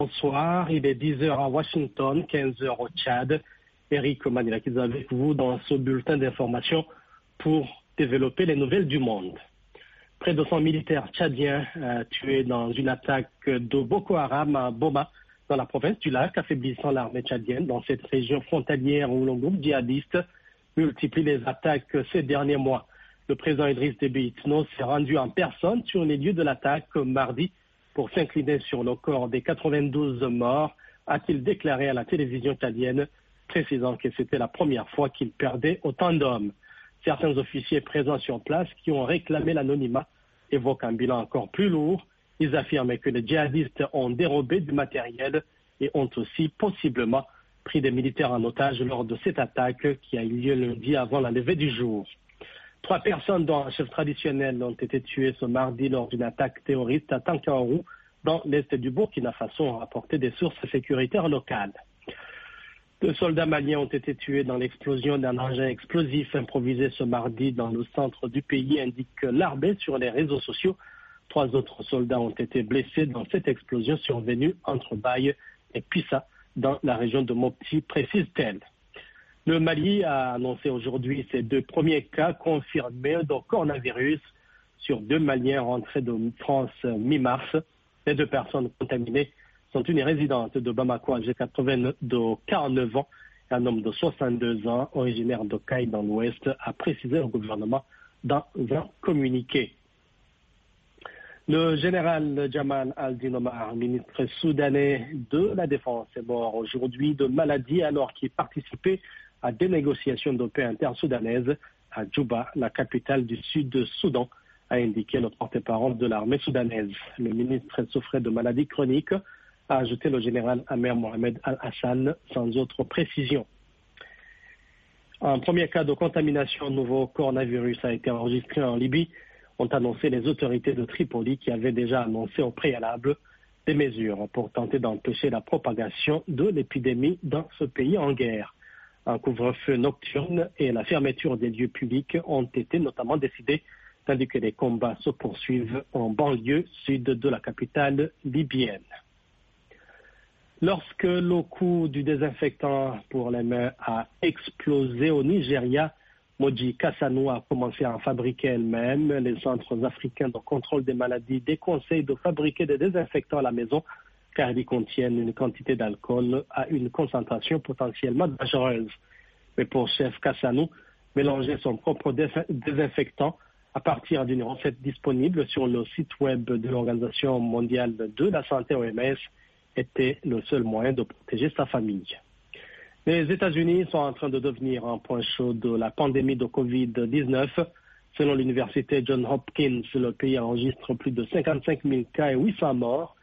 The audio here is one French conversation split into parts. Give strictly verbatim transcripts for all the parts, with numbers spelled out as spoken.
Bonsoir, il est dix heures à Washington, quinze heures au Tchad. Eric Manilakis avec vous dans ce bulletin d'information pour développer les nouvelles du monde. Près de cent militaires tchadiens euh, tués dans une attaque de Boko Haram à Boma, dans la province du Lac, affaiblissant l'armée tchadienne dans cette région frontalière où le groupe djihadiste multiplie les attaques ces derniers mois. Le président Idriss Déby Itno s'est rendu en personne sur les lieux de l'attaque mardi pour s'incliner sur le corps des quatre-vingt-douze morts, a-t-il déclaré à la télévision tchadienne, précisant que c'était la première fois qu'il perdait autant d'hommes. Certains officiers présents sur place qui ont réclamé l'anonymat évoquent un bilan encore plus lourd. Ils affirment que les djihadistes ont dérobé du matériel et ont aussi possiblement pris des militaires en otage lors de cette attaque qui a eu lieu lundi avant la levée du jour. Trois personnes, dont un chef traditionnel, ont été tuées ce mardi lors d'une attaque terroriste à Tankaorou, dans l'est du Burkina Faso, ont rapporté des sources sécuritaires locales. Deux soldats maliens ont été tués dans l'explosion d'un engin explosif improvisé ce mardi dans le centre du pays, indique l'Armée sur les réseaux sociaux. Trois autres soldats ont été blessés dans cette explosion survenue entre Baye et Pissa, dans la région de Mopti, précise-t-elle. Le Mali a annoncé aujourd'hui ses deux premiers cas confirmés de coronavirus sur deux Maliens rentrés de France mi-mars. Les deux personnes contaminées sont une résidente de Bamako âgée de quarante-neuf ans et un homme de soixante-deux ans originaire de Caille dans l'Ouest, a précisé le gouvernement dans un communiqué. Le général Jamal Al-Din Omar, ministre soudanais de la Défense, est mort aujourd'hui de maladie alors qu'il participait à des négociations de paix intersoudanaises à Djouba, la capitale du Sud-Soudan, a indiqué le porte-parole de l'armée soudanaise. Le ministre souffrait de maladies chroniques, a ajouté le général Amer Mohamed Al-Hassan, sans autre précision. Un premier cas de contamination au nouveau coronavirus a été enregistré en Libye, ont annoncé les autorités de Tripoli qui avaient déjà annoncé au préalable des mesures pour tenter d'empêcher la propagation de l'épidémie dans ce pays en guerre. Un couvre-feu nocturne et la fermeture des lieux publics ont été notamment décidés, tandis que les combats se poursuivent en banlieue sud de la capitale libyenne. Lorsque le coût du désinfectant pour les mains a explosé au Nigeria, Moji Kassanou a commencé à en fabriquer elle-même. Les centres africains de contrôle des maladies déconseillent de fabriquer des désinfectants à la maison car ils contiennent une quantité d'alcool à une concentration potentiellement dangereuse. Mais pour Chef Kassanou, mélanger son propre désinfectant à partir d'une recette disponible sur le site web de l'Organisation mondiale de la santé O M S était le seul moyen de protéger sa famille. Les États-Unis sont en train de devenir un point chaud de la pandémie de covid dix-neuf. Selon l'université Johns Hopkins, le pays enregistre plus de cinquante-cinq mille cas et huit cents morts.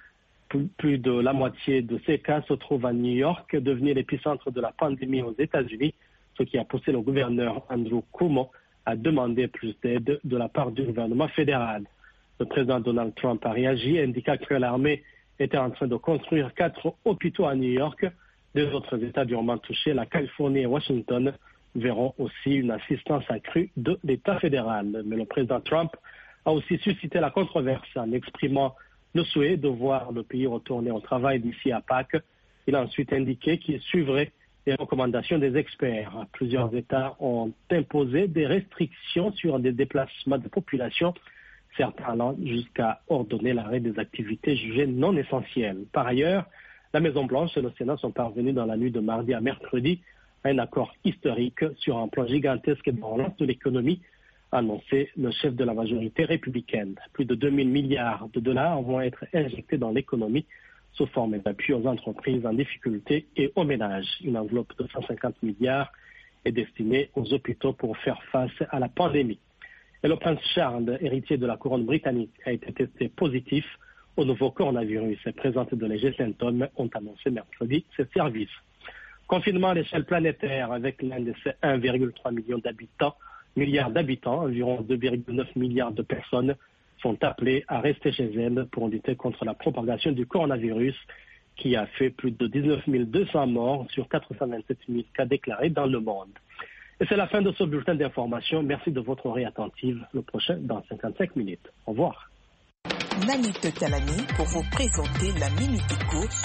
Plus de la moitié de ces cas se trouvent à New York, devenu l'épicentre de la pandémie aux États-Unis, ce qui a poussé le gouverneur Andrew Cuomo à demander plus d'aide de la part du gouvernement fédéral. Le président Donald Trump a réagi, indiquant que l'armée était en train de construire quatre hôpitaux à New York. Deux autres États durement touchés, la Californie et Washington, verront aussi une assistance accrue de l'État fédéral. Mais le président Trump a aussi suscité la controverse en exprimant le souhait de voir le pays retourner au travail d'ici à Pâques. Il a ensuite indiqué qu'il suivrait les recommandations des experts. Plusieurs États ont imposé des restrictions sur des déplacements de population, certains allant jusqu'à ordonner l'arrêt des activités jugées non essentielles. Par ailleurs, la Maison-Blanche et le Sénat sont parvenus dans la nuit de mardi à mercredi à un accord historique sur un plan gigantesque de relance de l'économie, a annoncé le chef de la majorité républicaine. Plus de deux mille milliards de dollars vont être injectés dans l'économie sous forme d'appui aux entreprises en difficulté et aux ménages. Une enveloppe de cent cinquante milliards est destinée aux hôpitaux pour faire face à la pandémie. Et le prince Charles, héritier de la couronne britannique, a été testé positif au nouveau coronavirus et présente de légers symptômes, ont annoncé mercredi ces services. Confinement à l'échelle planétaire avec l'un de ces un virgule trois million d'habitants, milliards d'habitants, environ deux virgule neuf milliards de personnes sont appelées à rester chez elles pour lutter contre la propagation du coronavirus qui a fait plus de dix-neuf mille deux cents morts sur quatre cent vingt-sept mille cas déclarés dans le monde. Et c'est la fin de ce bulletin d'information. Merci de votre oreille attentive. Le prochain dans cinquante-cinq minutes. Au revoir. Nanit Talani pour vous présenter la Minute Éco